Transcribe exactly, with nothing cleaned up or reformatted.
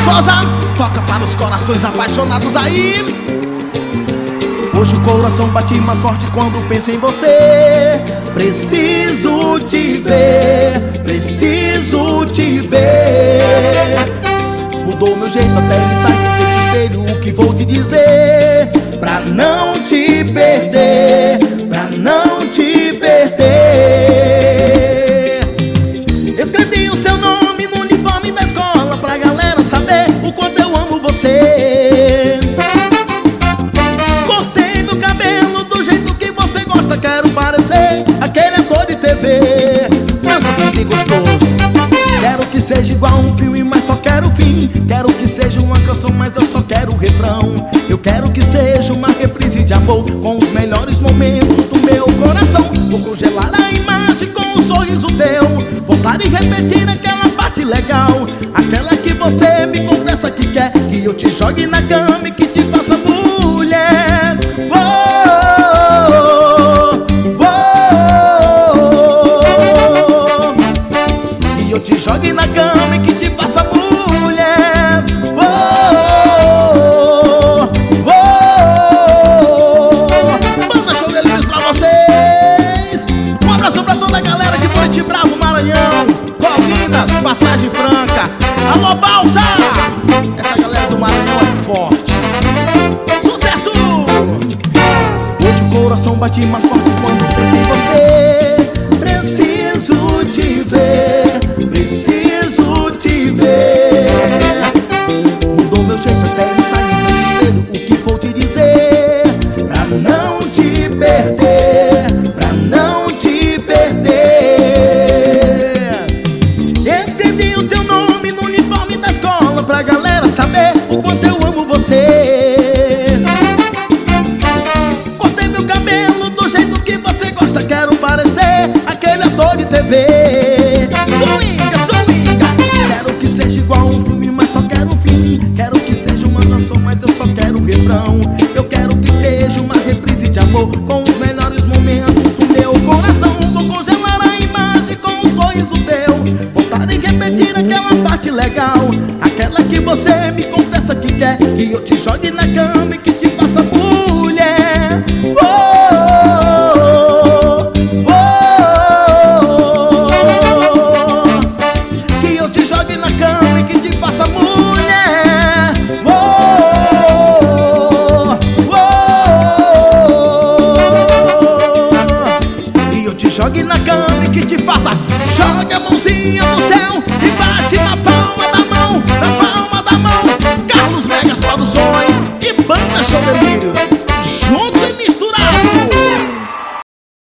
Souza, toca para os corações apaixonados aí. Hoje o coração bate mais forte quando penso em você. Preciso te ver, preciso te ver. Mudou meu jeito até me sair do espelho. O que vou te dizer? Pra não te perder, pra não te perder. Escrevi o seu nome no uniforme da escola pra galera saber o quanto eu amo você. Cortei meu cabelo do jeito que você gosta. Quero parecer aquele ator de T V. Dança assim bem gostoso. Quero que seja igual a um filme, mas só quero o fim. Quero que seja uma canção, mas eu só quero o refrão. Eu quero que seja uma reprise de amor com os melhores momentos do meu coração. Vou congelar a imagem com um sorriso teu. Voltar e repetir aquela parte legal. Aquela que você me confessa que quer. Que eu te jogue na cama e que te faça mulher. Oh, oh, oh, oh. Que eu te jogue na cama e que te faça mulher. Oh, oh, oh. Banda Show de Livros pra vocês. Um abraço pra toda a galera de Ponte Bravo, Maranhão, Colinas, Passagem Franca. Alô, Balsa! Essa galera do Maranhão é forte. Sucesso! Hoje o coração bate mais forte quando penso em você. Preciso te ver, preciso te ver. Mudou meu jeito até me sair do espelho. O que vou te dizer? Pra não te perder, pra não te perder. Escrevi o teu nome no uniforme da escola pra galera saber o quanto eu amo você. Cortei meu cabelo do jeito que você gosta. Quero parecer aquele ator de T V. Swinga, swinga. Quero que seja igual a um filme, mas só quero o fim. Quero que seja uma canção, mas eu só quero o refrão. Eu quero que seja uma reprise de amor com os melhores momentos do meu coração. Vou congelar a imagem com um sorriso teu. Voltar e repetir aquela parte legal. Aquela que você me confessa que quer. Que eu te jogue na cama e que te faça mulher. Oh, oh, oh. Que eu te jogue na cama e que te faça mulher. Oh, oh. Que eu te jogue na cama e que te faça. Jogue a mãozinha no céu